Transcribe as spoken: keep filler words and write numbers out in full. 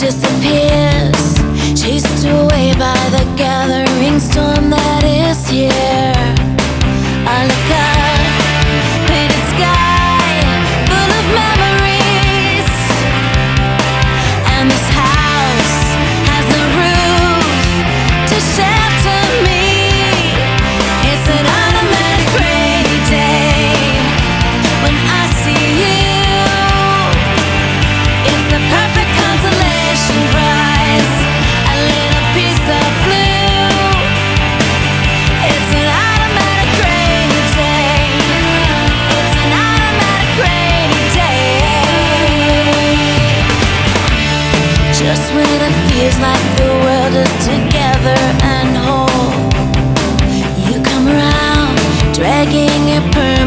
disappears, chased away by the gathering storm that is here. I look up, painted sky, full of memories, and this house has no roof to shelter me. It's an automatic rainy day when I see you. It's the perfect consolation prize, a little piece of blue. It's an automatic rainy day. It's an automatic rainy day. Just when it feels like the world is together and whole, you come around, dragging your pearl